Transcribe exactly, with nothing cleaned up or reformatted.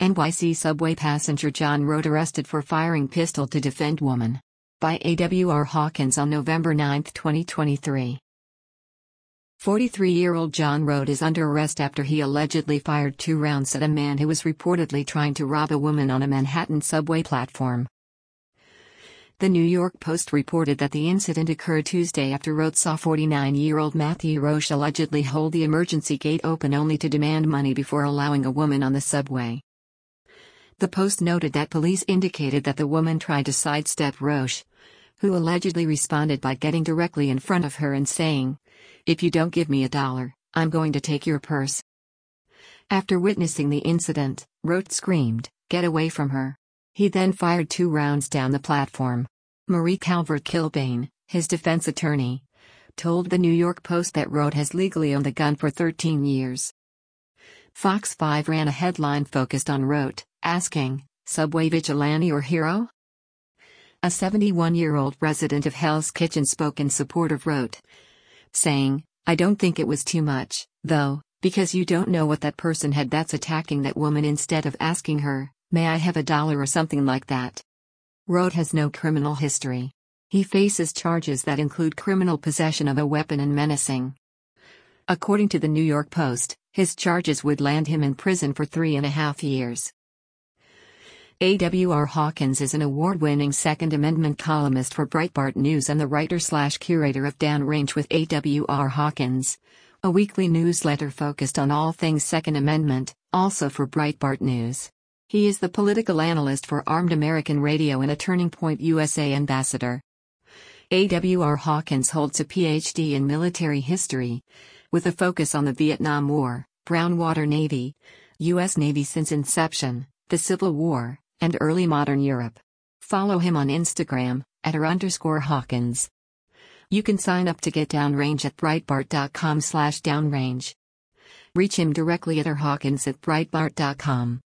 N Y C subway passenger John Road arrested for firing pistol to defend woman. By A W R Hawkins on November ninth, twenty twenty-three. forty-three-year-old John Road is under arrest after he allegedly fired two rounds at a man who was reportedly trying to rob a woman on a Manhattan subway platform. The New York Post reported that the incident occurred Tuesday after Road saw forty-nine-year-old Matthew Roche allegedly hold the emergency gate open only to demand money before allowing a woman on the subway. The Post noted that police indicated that the woman tried to sidestep Roche, who allegedly responded by getting directly in front of her and saying, "If you don't give me a dollar, I'm going to take your purse." After witnessing the incident, Roche screamed, "Get away from her." He then fired two rounds down the platform. Marie Calvert-Kilbane, his defense attorney, told the New York Post that Road has legally owned the gun for thirteen years. Fox five ran a headline focused on Road, asking, "Subway vigilante or hero?" A seventy-one-year-old resident of Hell's Kitchen spoke in support of Road, saying, "I don't think it was too much, though, because you don't know what that person had that's attacking that woman instead of asking her, 'May I have a dollar?' or something like that." Road has no criminal history. He faces charges that include criminal possession of a weapon and menacing. According to the New York Post, his charges would land him in prison for three and a half years. A W R Hawkins is an award-winning Second Amendment columnist for Breitbart News and the writer-slash-curator of Downrange with A W R Hawkins, a weekly newsletter focused on all things Second Amendment, also for Breitbart News. He is the political analyst for Armed American Radio and a Turning Point U S A ambassador. A W R Hawkins holds a P H D in military history, with a focus on the Vietnam War, Brown Water Navy, U S Navy since inception, the Civil War, and early modern Europe. Follow him on Instagram, at r underscore Hawkins. You can sign up to get Downrange at breitbart dot com slash downrange. Reach him directly at r hawkins at breitbart dot com.